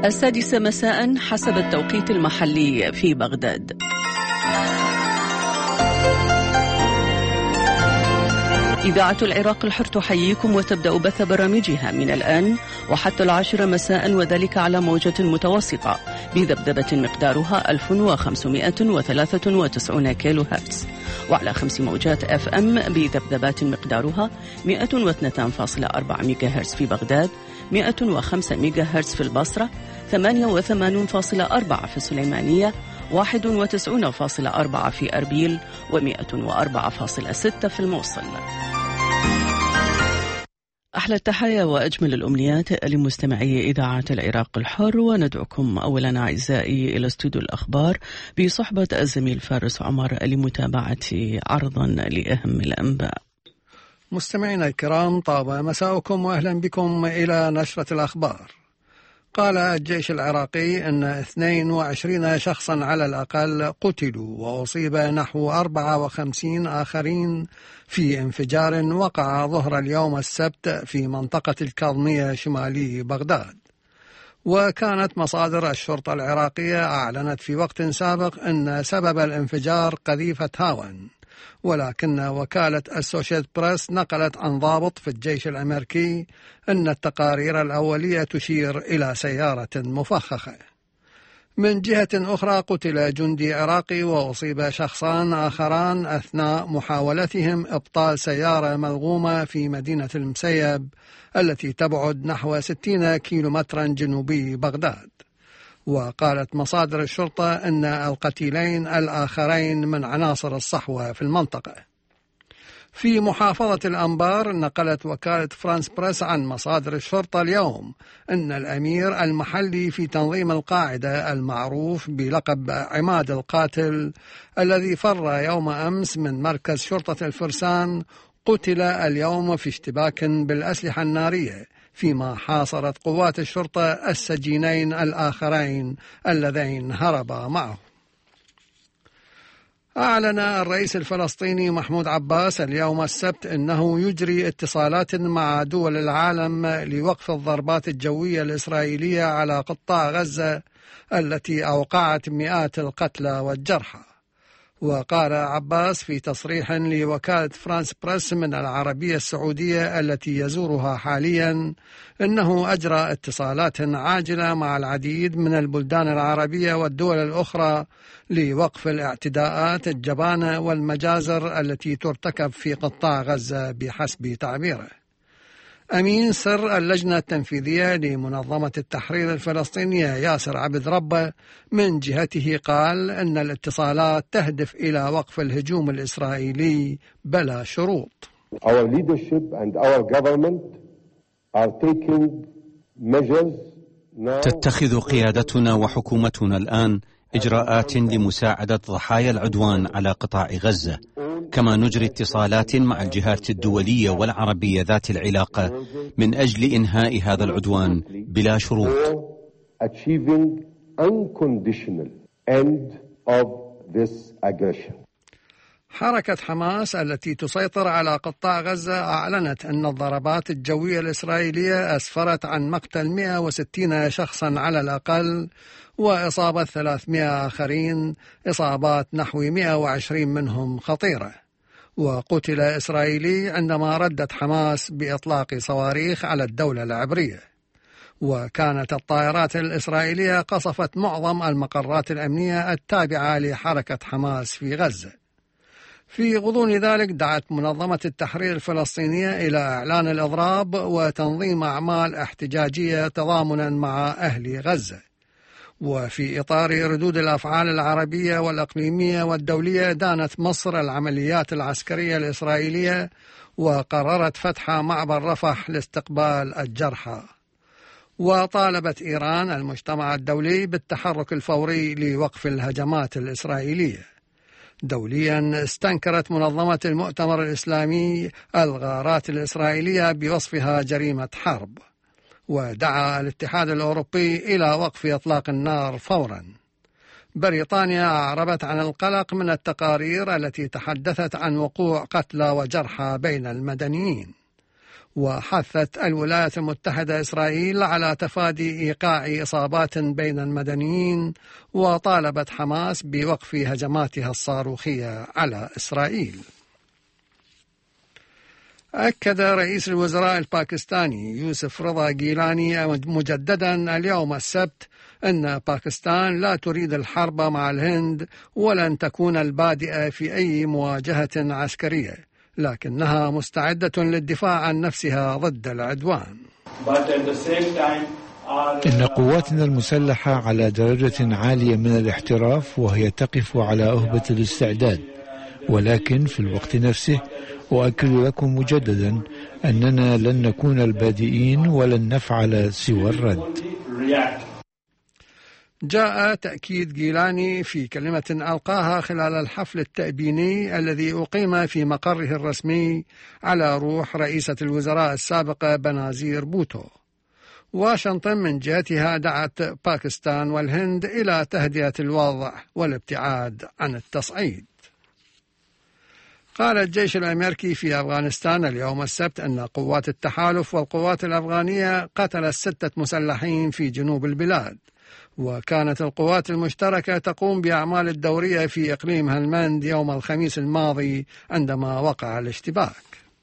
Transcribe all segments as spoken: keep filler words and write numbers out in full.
السادسة مساء حسب التوقيت المحلي في بغداد. إذاعة العراق الحر تحييكم وتبدأ بث برامجها من الآن وحتى العاشرة مساء، وذلك على موجة متوسطة بذبذبة مقدارها ألف وخمسمائة وثلاثة وتسعين كيلو هرتز، وعلى خمس موجات اف ام بذبذبات مقدارها مائة واثنين فاصلة أربعة ميجا هرتز في بغداد، مائة وخمسة ميجا هرتز في البصرة، ثمانية وثمانين فاصلة أربعة في السليمانية، واحد وتسعين فاصلة أربعة في أربيل، ومائة وأربعة فاصلة ستة في الموصل. أحلى التحايا وأجمل الأمنيات لمستمعي إذاعة العراق الحر، وندعوكم أولا أعزائي إلى استوديو الأخبار بصحبة الزميل فارس عمر لمتابعة عرضا لأهم الأنباء. مستمعينا الكرام، طاب مساءكم وأهلا بكم إلى نشرة الأخبار. قال الجيش العراقي أن اثنين وعشرين شخصا على الأقل قتلوا وأصيب نحو أربعة وخمسين آخرين في انفجار وقع ظهر اليوم السبت في منطقة الكاظمية شمالي بغداد. وكانت مصادر الشرطة العراقية أعلنت في وقت سابق أن سبب الانفجار قذيفة هاون، ولكن وكالة أسوشيتد بريس نقلت عن ضابط في الجيش الأمريكي أن التقارير الأولية تشير إلى سيارة مفخخة. من جهة أخرى قتل جندي عراقي وأصيب شخصان آخران أثناء محاولتهم إبطال سيارة ملغومة في مدينة المسيب التي تبعد نحو ستين كيلومترا جنوبي بغداد. وقالت مصادر الشرطة أن القتيلين الآخرين من عناصر الصحوة في المنطقة. في محافظة الأنبار نقلت وكالة فرانس بريس عن مصادر الشرطة اليوم أن الأمير المحلي في تنظيم القاعدة المعروف بلقب عماد القاتل الذي فر يوم أمس من مركز شرطة الفرسان قتل اليوم في اشتباك بالأسلحة النارية، فيما حاصرت قوات الشرطة السجينين الآخرين اللذين هربا معه. أعلن الرئيس الفلسطيني محمود عباس اليوم السبت أنه يجري اتصالات مع دول العالم لوقف الضربات الجوية الإسرائيلية على قطاع غزة التي أوقعت مئات القتلى والجرحى. وقال عباس في تصريح لوكالة فرانس بريس من العربية السعودية التي يزورها حاليا أنه أجرى اتصالات عاجلة مع العديد من البلدان العربية والدول الأخرى لوقف الاعتداءات الجبانة والمجازر التي ترتكب في قطاع غزة بحسب تعبيره. أمين سر اللجنة التنفيذية لمنظمة التحرير الفلسطينية ياسر عبد ربه من جهته قال أن الاتصالات تهدف إلى وقف الهجوم الإسرائيلي بلا شروط. Our leadership and our government are taking measures now. تتخذ قيادتنا وحكومتنا الآن إجراءات لمساعدة ضحايا العدوان على قطاع غزة، كما نجري اتصالات مع الجهات الدولية والعربية ذات العلاقة من أجل إنهاء هذا العدوان بلا شروط. حركة حماس التي تسيطر على قطاع غزة أعلنت أن الضربات الجوية الإسرائيلية أسفرت عن مقتل مئة وستين شخصا على الأقل وإصابة ثلاثمائة آخرين، إصابات نحو مئة وعشرين منهم خطيرة. وقتل إسرائيلي عندما ردت حماس بإطلاق صواريخ على الدولة العبرية. وكانت الطائرات الإسرائيلية قصفت معظم المقرات الأمنية التابعة لحركة حماس في غزة. في غضون ذلك دعت منظمة التحرير الفلسطينية إلى إعلان الإضراب وتنظيم أعمال احتجاجية تضامنا مع أهل غزة. وفي إطار ردود الأفعال العربية والإقليمية والدولية دانت مصر العمليات العسكرية الإسرائيلية وقررت فتح معبر رفح لاستقبال الجرحى. وطالبت إيران المجتمع الدولي بالتحرك الفوري لوقف الهجمات الإسرائيلية. دوليا استنكرت منظمة المؤتمر الإسلامي الغارات الإسرائيلية بوصفها جريمة حرب. ودعا الاتحاد الأوروبي إلى وقف إطلاق النار فورا. بريطانيا أعربت عن القلق من التقارير التي تحدثت عن وقوع قتلى وجرحى بين المدنيين. وحثت الولايات المتحدة إسرائيل على تفادي إيقاع إصابات بين المدنيين، وطالبت حماس بوقف هجماتها الصاروخية على إسرائيل. أكد رئيس الوزراء الباكستاني يوسف رضا جيلاني مجددا اليوم السبت أن باكستان لا تريد الحرب مع الهند ولن تكون البادئة في أي مواجهة عسكرية، لكنها مستعدة للدفاع عن نفسها ضد العدوان. إن قواتنا المسلحة على درجة عالية من الاحتراف، وهي تقف على أهبة الاستعداد، ولكن في الوقت نفسه أؤكد لكم مجددا أننا لن نكون البادئين ولن نفعل سوى الرد. جاء تأكيد جيلاني في كلمة ألقاها خلال الحفل التأبيني الذي أقيم في مقره الرسمي على روح رئيسة الوزراء السابقة بنازير بوتو. واشنطن من جهتها دعت باكستان والهند إلى تهدئة الوضع والابتعاد عن التصعيد. قال الجيش الأمريكي في أفغانستان اليوم السبت أن قوات التحالف والقوات الأفغانية قتلت ستة مسلحين في جنوب البلاد، وكانت القوات المشتركة تقوم بأعمال الدورية في إقليم هلمند يوم الخميس الماضي عندما وقع الاشتباك.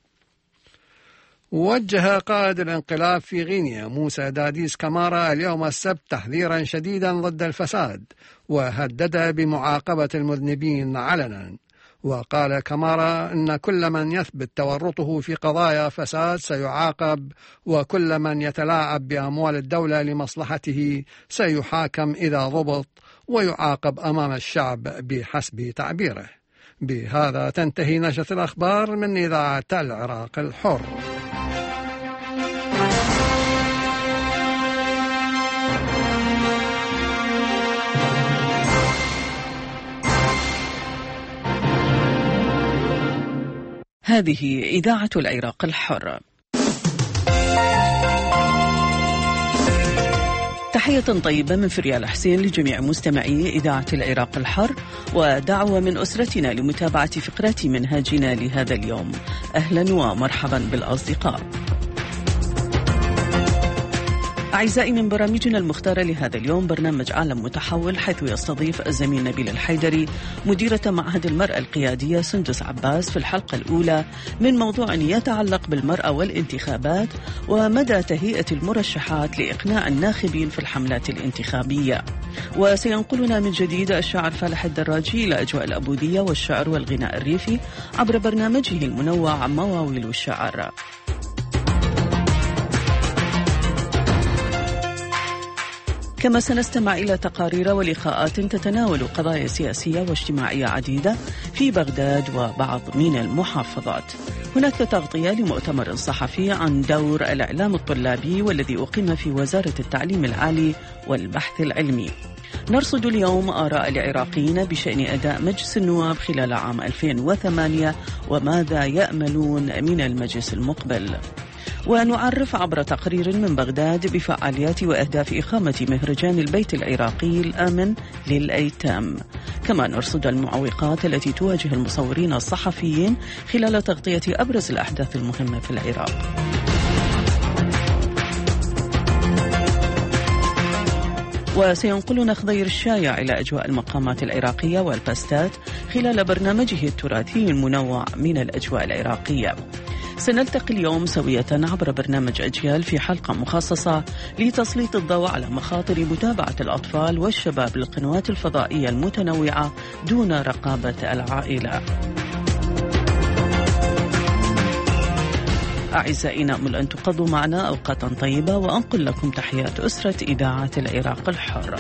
وجه قائد الانقلاب في غينيا موسى داديس كامارا اليوم السبت تحذيرا شديدا ضد الفساد، وهدد بمعاقبة المذنبين علنا. وقال كامارا إن كل من يثبت تورطه في قضايا فساد سيعاقب، وكل من يتلاعب بأموال الدولة لمصلحته سيحاكم إذا ضبط ويعاقب أمام الشعب بحسب تعبيره. بهذا تنتهي نشرة الأخبار من إذاعة العراق الحر. هذه إذاعة العراق الحر. تحية طيبة من فريال حسين لجميع مستمعي إذاعة العراق الحر، ودعوة من أسرتنا لمتابعة فقرات منهاجنا لهذا اليوم. أهلا ومرحبا بالأصدقاء. أعزائي، من برامجنا المختارة لهذا اليوم برنامج عالم متحول، حيث يستضيف الزميل نبيل الحيدري مديرة معهد المرأة القيادية سندس عباس في الحلقة الأولى من موضوع يتعلق بالمرأة والانتخابات ومدى تهيئة المرشحات لإقناع الناخبين في الحملات الانتخابية. وسينقلنا من جديد الشاعر فالح الدراجي إلى أجواء الأبودية والشعر والغناء الريفي عبر برنامجه المنوع مواويل الشعر. كما سنستمع إلى تقارير ولقاءات تتناول قضايا سياسية واجتماعية عديدة في بغداد وبعض من المحافظات. هناك تغطية لمؤتمر صحفي عن دور الإعلام الطلابي والذي أقيم في وزارة التعليم العالي والبحث العلمي. نرصد اليوم آراء العراقيين بشأن أداء مجلس النواب خلال عام ألفين وثمانية وماذا يأملون من المجلس المقبل. ونعرف عبر تقرير من بغداد بفعاليات وأهداف إقامة مهرجان البيت العراقي الآمن للأيتام. كما نرصد المعوقات التي تواجه المصورين الصحفيين خلال تغطية أبرز الأحداث المهمة في العراق. وسينقلنا خضير الشايع إلى أجواء المقامات العراقية والباستات خلال برنامجه التراثي المنوع من الأجواء العراقية. سنلتقي اليوم سوية عبر برنامج أجيال في حلقة مخصصة لتسليط الضوء على مخاطر متابعة الأطفال والشباب للقنوات الفضائية المتنوعة دون رقابة العائلة. أعزائي، نأمل أن تقضوا معنا أوقاتا طيبة، وأنقل لكم تحيات أسرة إذاعة العراق الحر.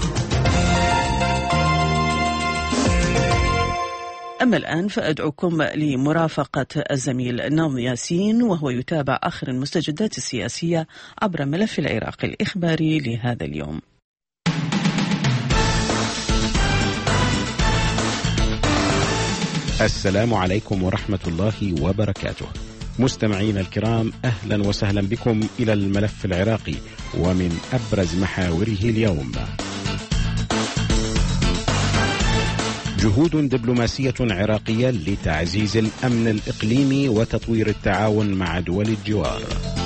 أما الآن فأدعوكم لمرافقة الزميل ناظم ياسين وهو يتابع آخر المستجدات السياسية عبر ملف العراق الإخباري لهذا اليوم. السلام عليكم ورحمة الله وبركاته. مستمعين الكرام، أهلا وسهلا بكم إلى الملف العراقي ومن أبرز محاوره اليوم. جهود دبلوماسية عراقية لتعزيز الأمن الإقليمي وتطوير التعاون مع دول الجوار.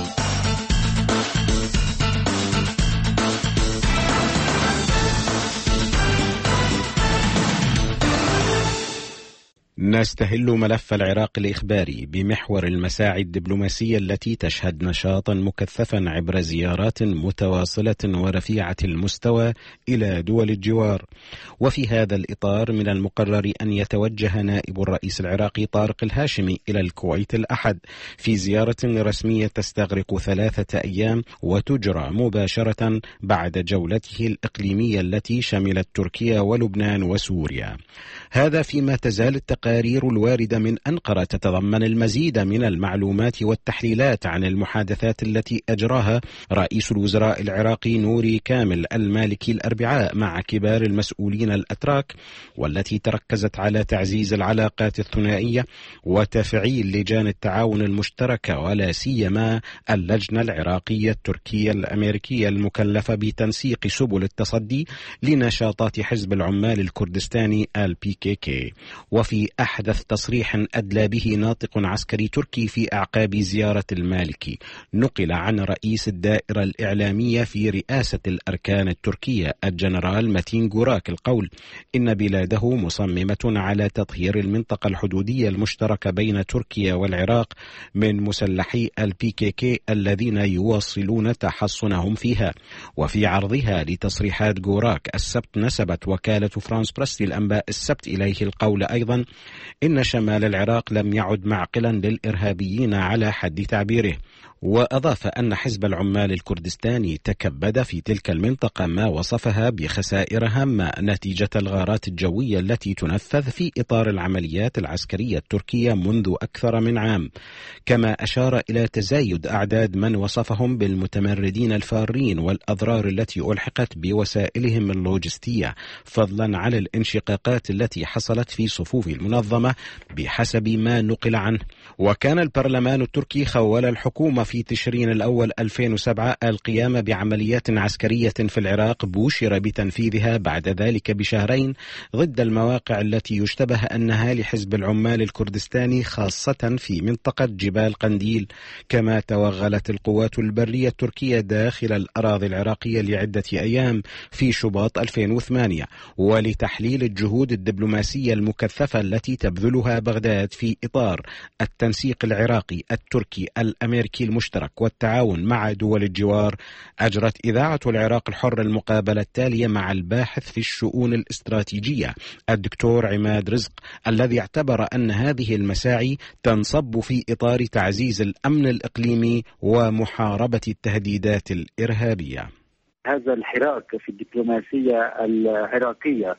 نستهل ملف العراق الإخباري بمحور المساعي الدبلوماسية التي تشهد نشاطا مكثفا عبر زيارات متواصلة ورفيعة المستوى إلى دول الجوار. وفي هذا الإطار من المقرر أن يتوجه نائب الرئيس العراقي طارق الهاشمي إلى الكويت الأحد في زيارة رسمية تستغرق ثلاثة أيام وتجرى مباشرة بعد جولته الإقليمية التي شملت تركيا ولبنان وسوريا. هذا فيما تزال التقارير الواردة من أنقرة تتضمن المزيد من المعلومات والتحليلات عن المحادثات التي أجراها رئيس الوزراء العراقي نوري كامل المالكي الأربعاء مع كبار المسؤولين الأتراك، والتي تركزت على تعزيز العلاقات الثنائية وتفعيل لجان التعاون المشتركة، ولا سيما اللجنة العراقية التركية الأمريكية المكلفة بتنسيق سبل التصدي لنشاطات حزب العمال الكردستاني البي كي كي. وفي أحدث تصريح أدلى به ناطق عسكري تركي في أعقاب زيارة المالكي، نقل عن رئيس الدائرة الإعلامية في رئاسة الأركان التركية الجنرال متين جوراك القول إن بلاده مصممة على تطهير المنطقة الحدودية المشتركة بين تركيا والعراق من مسلحي البي كي كي الذين يواصلون تحصنهم فيها. وفي عرضها لتصريحات جوراك السبت، نسبت وكالة فرانس بريس للأنباء السبت إليه القول أيضا إن شمال العراق لم يعد معقلا للإرهابيين على حد تعبيره. وأضاف أن حزب العمال الكردستاني تكبد في تلك المنطقة ما وصفها بخسائر هامة نتيجة الغارات الجوية التي تنفذ في إطار العمليات العسكرية التركية منذ أكثر من عام، كما أشار إلى تزايد أعداد من وصفهم بالمتمردين الفارين والأضرار التي ألحقت بوسائلهم اللوجستية، فضلا عن الانشقاقات التي حصلت في صفوف المنظمة بحسب ما نقل عنه. وكان البرلمان التركي خول الحكومة في تشرين الأول ألفين وسبعة القيام بعمليات عسكرية في العراق بوشر بتنفيذها بعد ذلك بشهرين ضد المواقع التي يشتبه أنها لحزب العمال الكردستاني، خاصة في منطقة جبال قنديل. كما توغلت القوات البرية التركية داخل الأراضي العراقية لعدة أيام في شباط ألفين وثمانية، ولتحليل الجهود الدبلوماسية المكثفة التي تبذلها بغداد في إطار التنسيق العراقي التركي الأمريكي المشترك والتعاون مع دول الجوار، أجرت إذاعة العراق الحر المقابلة التالية مع الباحث في الشؤون الاستراتيجية الدكتور عماد رزق، الذي اعتبر أن هذه المساعي تنصب في إطار تعزيز الأمن الإقليمي ومحاربة التهديدات الإرهابية. هذا الحراك في الدبلوماسية العراقية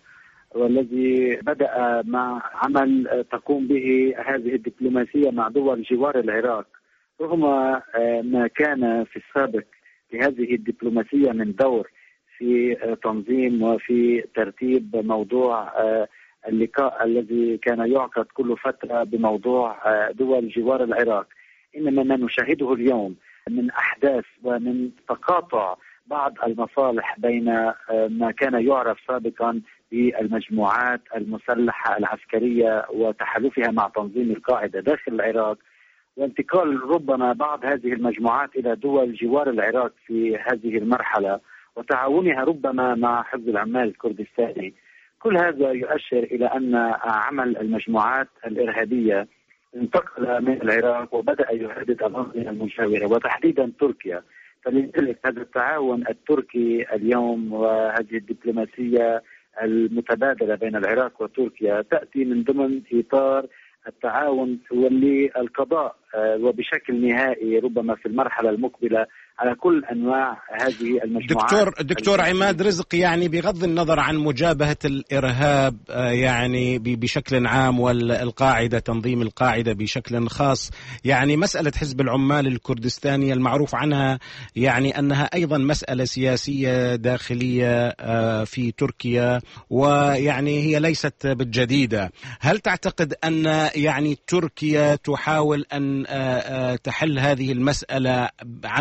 والذي بدأ مع عمل تقوم به هذه الدبلوماسية مع دول جوار العراق، رغم ما كان في السابق لهذه الدبلوماسية من دور في تنظيم وفي ترتيب موضوع اللقاء الذي كان يعقد كل فترة بموضوع دول جوار العراق، إنما ما نشاهده اليوم من أحداث ومن تقاطع بعض المصالح بين ما كان يعرف سابقا بالمجموعات المسلحة العسكرية وتحالفها مع تنظيم القاعدة داخل العراق، وانتقال ربما بعض هذه المجموعات إلى دول جوار العراق في هذه المرحلة وتعاونها ربما مع حزب العمال الكردستاني. كل هذا يؤشر إلى أن عمل المجموعات الإرهابية انتقل من العراق وبدأ يهدد الأنظمة المجاورة وتحديدا تركيا. فلذلك هذا التعاون التركي اليوم وهذه الدبلوماسية المتبادلة بين العراق وتركيا تأتي من ضمن إطار التعاون للقضاء وبشكل نهائي ربما في المرحلة المقبلة على كل أنواع هذه المجموعات. دكتور دكتور عماد رزق، يعني بغض النظر عن مجابهة الإرهاب يعني بشكل عام والقاعدة تنظيم القاعدة بشكل خاص، يعني مسألة حزب العمال الكردستاني المعروف عنها يعني أنها أيضا مسألة سياسية داخلية في تركيا، ويعني هي ليست بالجديدة. هل تعتقد أن يعني تركيا تحاول أن تحل هذه المسألة عن طريق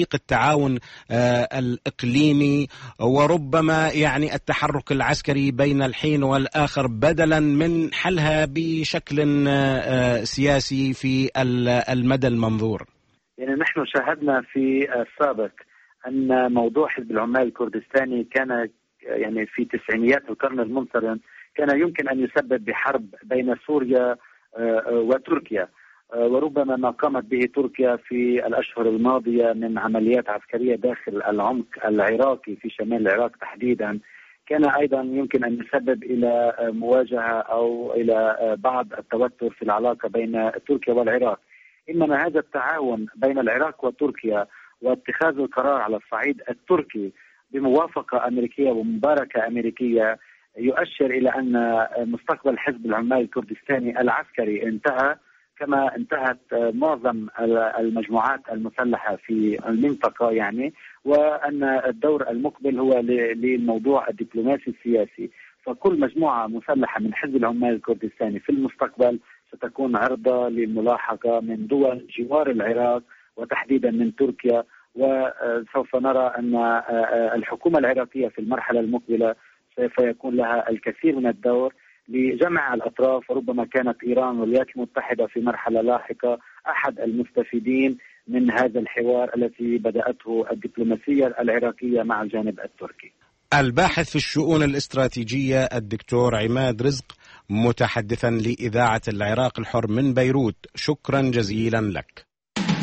التعاون الإقليمي، وربما يعني التحرك العسكري بين الحين والآخر بدلا من حلها بشكل سياسي في المدى المنظور؟ يعني نحن شاهدنا في السابق أن موضوع حزب العمال الكردستاني كان يعني في تسعينيات القرن المنصرم كان يمكن أن يسبب بحرب بين سوريا وتركيا، وربما ما قامت به تركيا في الأشهر الماضية من عمليات عسكرية داخل العمق العراقي في شمال العراق تحديدا كان أيضا يمكن أن يسبب إلى مواجهة أو إلى بعض التوتر في العلاقة بين تركيا والعراق. إنما هذا التعاون بين العراق وتركيا واتخاذ القرار على الصعيد التركي بموافقة أمريكية ومباركة أمريكية يؤشر إلى أن مستقبل حزب العمال الكردستاني العسكري انتهى، كما انتهت معظم المجموعات المسلحة في المنطقة يعني، وأن الدور المقبل هو للموضوع الدبلوماسي السياسي. فكل مجموعة مسلحة من حزب العمال الكردستاني في المستقبل ستكون عرضة للملاحقة من دول جوار العراق وتحديدا من تركيا، وسوف نرى أن الحكومة العراقية في المرحلة المقبلة سوف يكون لها الكثير من الدور لجمع الأطراف، وربما كانت إيران والولايات المتحدة في مرحلة لاحقة أحد المستفيدين من هذا الحوار الذي بدأته الدبلوماسية العراقية مع الجانب التركي. الباحث في الشؤون الاستراتيجية الدكتور عماد رزق، متحدثا لإذاعة العراق الحر من بيروت، شكرا جزيلا لك.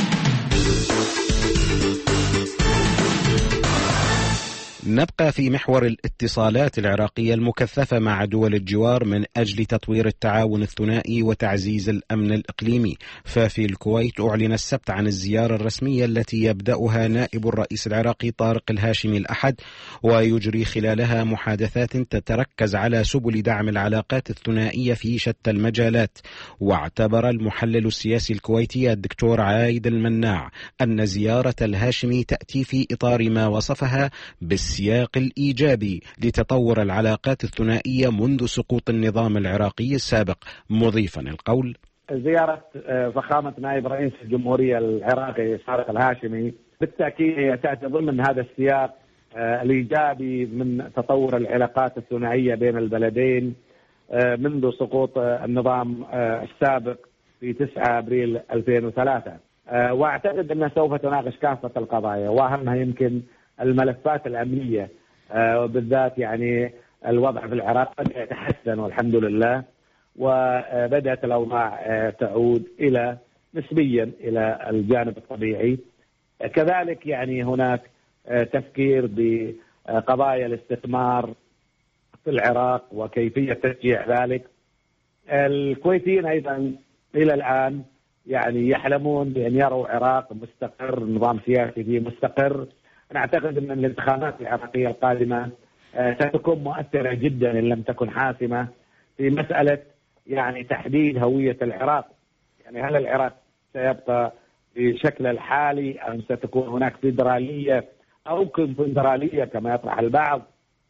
نبقى في محور الاتصالات العراقية المكثفة مع دول الجوار من أجل تطوير التعاون الثنائي وتعزيز الأمن الإقليمي. ففي الكويت أعلن السبت عن الزيارة الرسمية التي يبدأها نائب الرئيس العراقي طارق الهاشمي الأحد، ويجري خلالها محادثات تتركز على سبل دعم العلاقات الثنائية في شتى المجالات. واعتبر المحلل السياسي الكويتي الدكتور عايد المناع أن زيارة الهاشمي تأتي في إطار ما وصفها بالسياسة السياق الإيجابي لتطور العلاقات الثنائية منذ سقوط النظام العراقي السابق، مضيفا القول: زيارة فخامة نائب رئيس الجمهورية العراقي طارق الهاشمي بالتأكيد هي تأتي ضمن هذا السياق الإيجابي من تطور العلاقات الثنائية بين البلدين منذ سقوط النظام السابق في تسعة أبريل ألفين وثلاثة. وأعتقد أنها سوف تناقش كافة القضايا، وأهمها يمكن الملفات الأمنية، وبالذات يعني الوضع في العراق بدأ يتحسن والحمد لله، وبدأت الأوضاع تعود إلى نسبيا إلى الجانب الطبيعي. كذلك يعني هناك تفكير بقضايا الاستثمار في العراق وكيفية تشجيع ذلك. الكويتيين أيضا إلى الآن يعني يحلمون بأن يروا عراق مستقر، نظام سياسي فيه مستقر. أنا أعتقد أن الانتخابات العراقية القادمة ستكون مؤثرة جدا إن لم تكن حاسمة في مسألة يعني تحديد هوية العراق. يعني هل العراق سيبقى بشكل الحالي أم ستكون هناك فيدرالية أو كونفدرالية كما يطرح البعض؟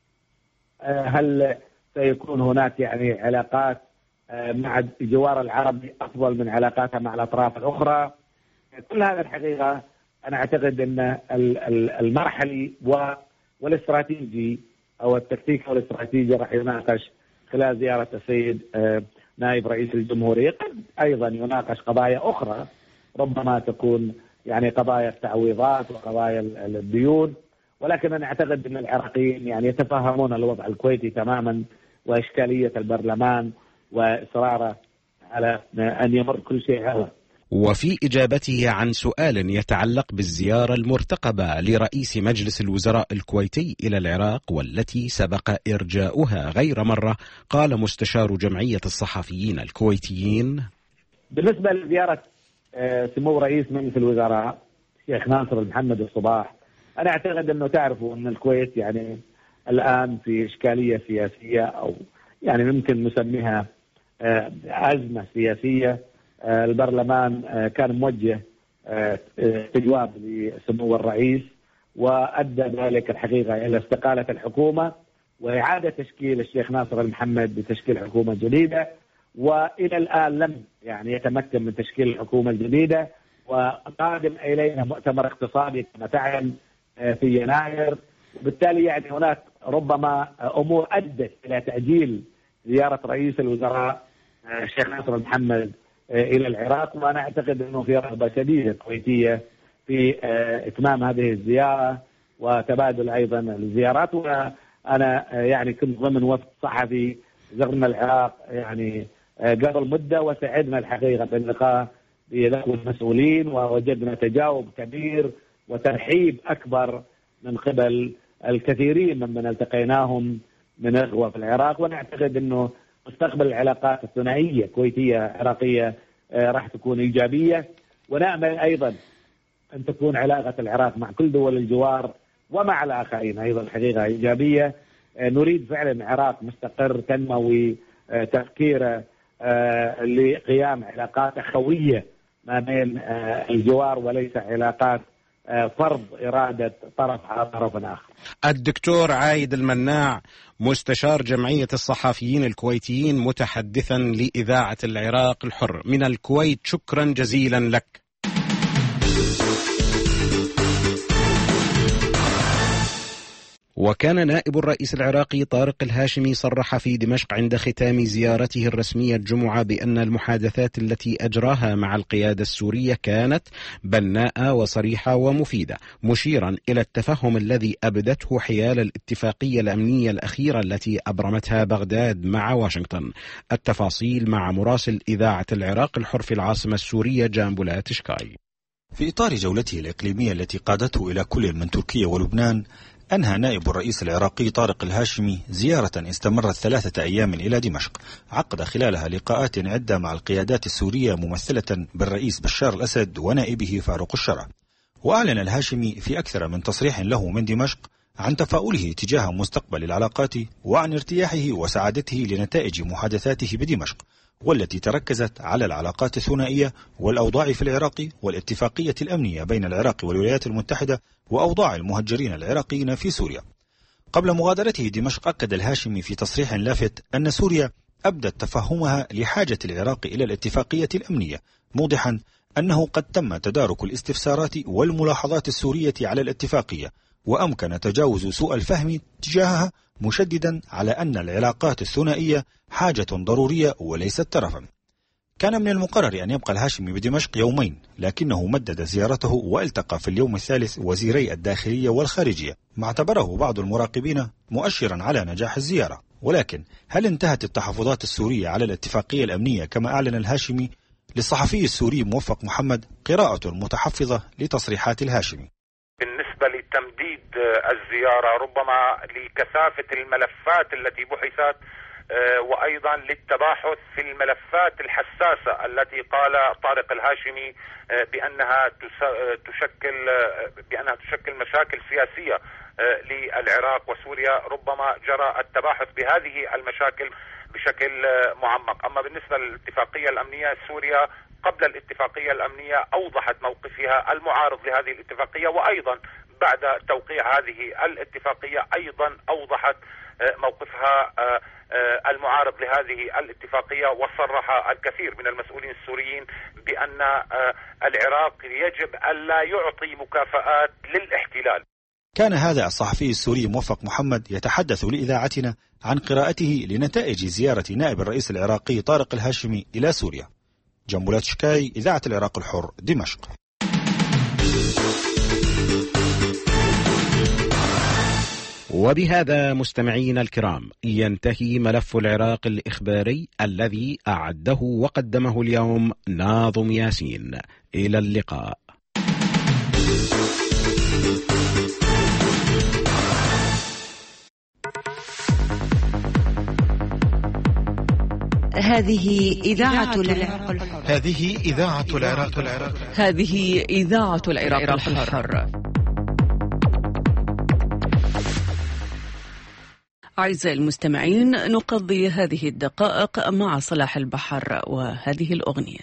هل سيكون هناك يعني علاقات مع الجوار العربي أفضل من علاقاتها مع الأطراف الأخرى؟ كل هذا الحقيقة أنا أعتقد أن المرحلي والاستراتيجي أو التكتيك والاستراتيجي راح يناقش خلال زيارة السيد نائب رئيس الجمهورية. قد أيضا يناقش قضايا أخرى ربما تكون يعني قضايا التعويضات وقضايا الديون، ولكن أنا أعتقد أن العراقيين يعني يتفهمون الوضع الكويتي تماما وإشكالية البرلمان وإصراره على أن يمر كل شيء هو. وفي إجابته عن سؤال يتعلق بالزيارة المرتقبة لرئيس مجلس الوزراء الكويتي إلى العراق والتي سبق إرجاؤها غير مرة، قال مستشار جمعية الصحفيين الكويتيين: بالنسبة لزيارة سمو رئيس مجلس الوزراء الشيخ ناصر محمد الصباح، أنا أعتقد أنه تعرفوا أن الكويت يعني الآن في إشكالية سياسية أو يعني ممكن نسميها أزمة سياسية. البرلمان كان موجه استجواب لسمو الرئيس، وأدى ذلك الحقيقة إلى استقالة الحكومة وإعادة تشكيل الشيخ ناصر المحمد بتشكيل حكومة جديدة، وإلى الآن لم يعني يتمكن من تشكيل الحكومة الجديدة. وقادم إلينا مؤتمر اقتصادي كما تعلم في يناير، وبالتالي يعني هناك ربما أمور أدت إلى تأجيل زيارة رئيس الوزراء الشيخ ناصر محمد إلى العراق. وأنا أعتقد أنه في رغبة شديدة كويتية في إتمام هذه الزيارة وتبادل أيضا الزيارات. وأنا يعني كنت ضمن وفد صحفي زرنا العراق يعني قبل مدة، وسعدنا الحقيقة باللقاء بذوي المسؤولين، ووجدنا تجاوب كبير وترحيب أكبر من قبل الكثيرين ممن التقيناهم من إخوة في العراق. ونعتقد أنه مستقبل العلاقات الثنائية كويتية عراقية راح تكون إيجابية، ونأمل أيضا أن تكون علاقة العراق مع كل دول الجوار ومع الآخرين أيضا حقيقة إيجابية. نريد فعلا عراق مستقر تنموي تفكير لقيام علاقات أخوية ما بين الجوار وليس علاقات فرض إرادة طرف على طرف آخر. الدكتور عايد المناع مستشار جمعية الصحفيين الكويتيين متحدثا لإذاعة العراق الحر من الكويت، شكرا جزيلا لك. وكان نائب الرئيس العراقي طارق الهاشمي صرح في دمشق عند ختام زيارته الرسمية الجمعة بأن المحادثات التي أجراها مع القيادة السورية كانت بناءة وصريحة ومفيدة، مشيرا إلى التفهم الذي أبدته حيال الاتفاقية الأمنية الأخيرة التي أبرمتها بغداد مع واشنطن. التفاصيل مع مراسل إذاعة العراق الحر في العاصمة السورية جامبولا تشكاي. في إطار جولته الإقليمية التي قادته إلى كل من تركيا ولبنان، أنهى نائب الرئيس العراقي طارق الهاشمي زيارة استمرت ثلاثة أيام إلى دمشق، عقد خلالها لقاءات عدة مع القيادات السورية ممثلة بالرئيس بشار الأسد ونائبه فاروق الشرع. وأعلن الهاشمي في أكثر من تصريح له من دمشق عن تفاؤله تجاه مستقبل العلاقات وعن ارتياحه وسعادته لنتائج محادثاته بدمشق، والتي تركزت على العلاقات الثنائية والأوضاع في العراق والاتفاقية الأمنية بين العراق والولايات المتحدة وأوضاع المهجرين العراقيين في سوريا. قبل مغادرته دمشق، أكد الهاشمي في تصريح لافت أن سوريا أبدت تفهمها لحاجة العراق إلى الاتفاقية الأمنية، موضحا أنه قد تم تدارك الاستفسارات والملاحظات السورية على الاتفاقية وأمكن تجاوز سوء الفهم تجاهها، مشددا على أن العلاقات الثنائية حاجة ضرورية وليست ترفا. كان من المقرر أن يبقى الهاشمي بدمشق يومين، لكنه مدد زيارته والتقى في اليوم الثالث وزيري الداخلية والخارجية، ما اعتبره بعض المراقبين مؤشرا على نجاح الزيارة. ولكن هل انتهت التحفظات السورية على الاتفاقية الأمنية كما أعلن الهاشمي؟ للصحفي السوري موفق محمد قراءة متحفظة لتصريحات الهاشمي. بالنسبة لتمديد الزيارة ربما لكثافة الملفات التي بحثت، وأيضا للتباحث في الملفات الحساسة التي قال طارق الهاشمي بأنها تشكل بأنها تشكل مشاكل سياسية للعراق وسوريا. ربما جرى التباحث بهذه المشاكل بشكل معمق. أما بالنسبة للاتفاقية الأمنية، سوريا قبل الاتفاقية الأمنية أوضحت موقفها المعارض لهذه الاتفاقية، وأيضا بعد توقيع هذه الاتفاقية أيضا أوضحت موقفها المعارض لهذه الاتفاقية. وصرح الكثير من المسؤولين السوريين بأن العراق يجب ألا يعطي مكافآت للاحتلال. كان هذا الصحفي السوري موفق محمد يتحدث لإذاعتنا عن قراءته لنتائج زيارة نائب الرئيس العراقي طارق الهاشمي إلى سوريا. جنبولات شكاي، إذاعة العراق الحر، دمشق. وبهذا مستمعينا الكرام ينتهي ملف العراق الإخباري الذي أعده وقدمه اليوم ناظم ياسين. إلى اللقاء. هذه إذاعة العراق الحر. هذه إذاعة العراق الحر. هذه إذاعة العراق الحر. أعزائي المستمعين، نقضي هذه الدقائق مع صلاح البحر وهذه الأغنية.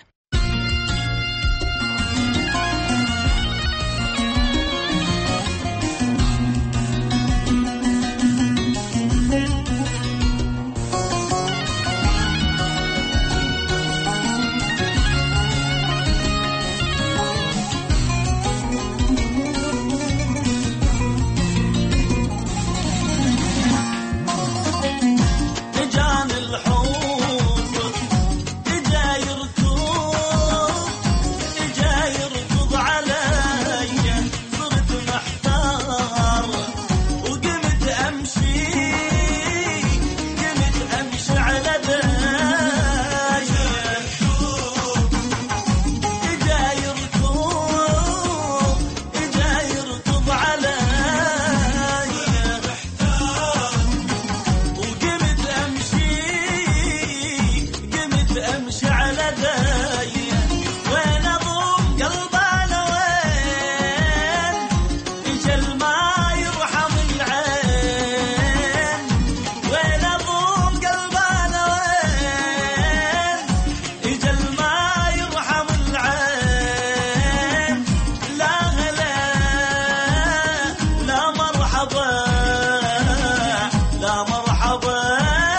مرحبا لا مرحبا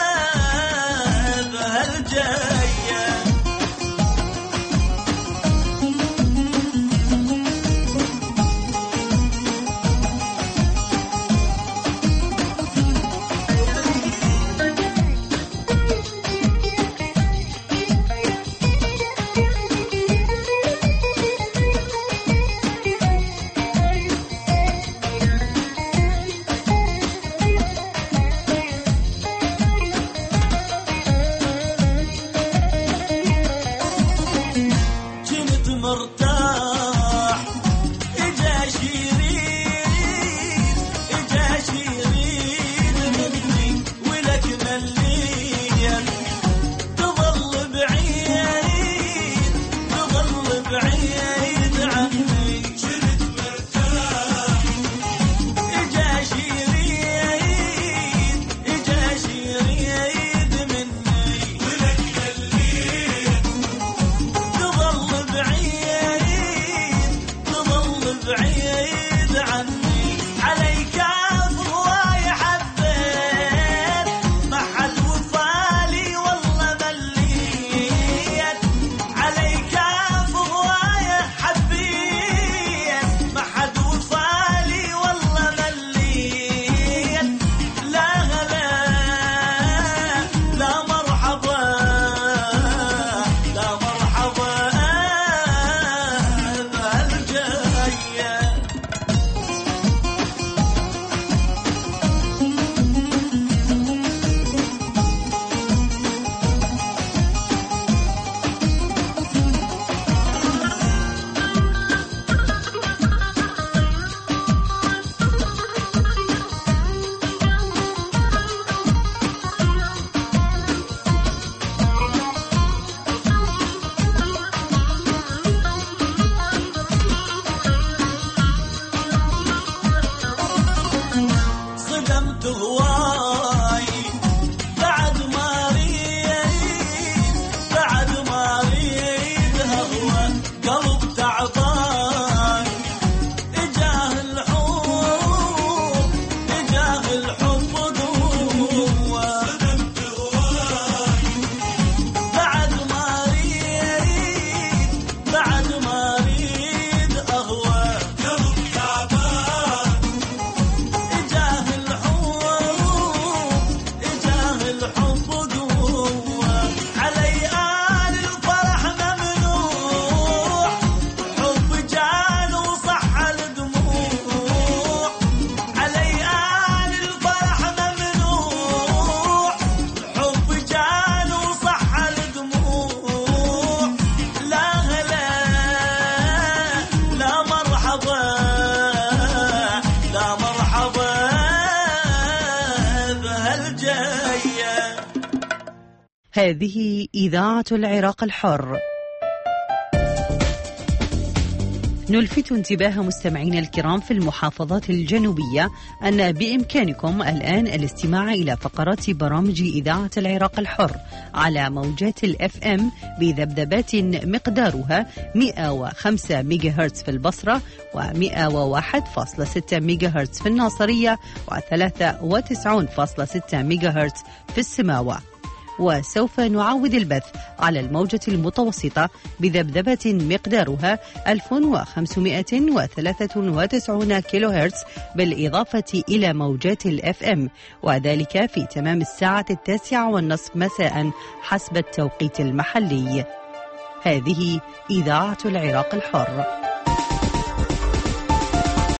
بهالجاية. مرتاح إجا شيرين إجا شيرين مني ولك مليا تظل بعيد تظل بعيد عني. كنت مرتاح إجا شيرين إجا شيرين مني ولك مليا تظل بعيد بعيد عني. عليك أفواي حبيت ما حد وفالي والله مليت. عليك أفواي حبيت ما حد وفالي والله مليت. لا غلا لا مرحبا لا مرحبا بهالجاية. صدمت هواي بعد ما ريد بعد ما ريد هو قلب تعبان. إجاه الحب إجاه الحب قوة. صدمت هواي بعد ما ريد بعد ما ريد أهوى قلب تعبان. إجاه إجاه الحب قوة. علي آل الفرح ممنوع حب جان وصح الدموع. علي آل الفرح ممنوع حب جان وصح الدموع. لا هلا لا مرحبا لا مرحبا بهالجاية. هذه إذاعة العراق الحر. نلفت انتباه مستمعينا الكرام في المحافظات الجنوبية أن بإمكانكم الآن الاستماع إلى فقرات برامج إذاعة العراق الحر على موجات الأف أم بذبذبات مقدارها مئة وخمسة ميجا هرتز في البصرة ومئة وواحد فاصلة ستة ميجا هرتز في الناصرية وثلاثة وتسعين فاصلة ستة ميجا هرتز في السماوة. وسوف نعود البث على الموجة المتوسطة بذبذبة مقدارها ألف وخمسمئة وثلاثة وتسعين كيلو هرتز بالإضافة إلى موجات الأف أم، وذلك في تمام الساعة التاسعة والنصف مساء حسب التوقيت المحلي. هذه إذاعة العراق الحر.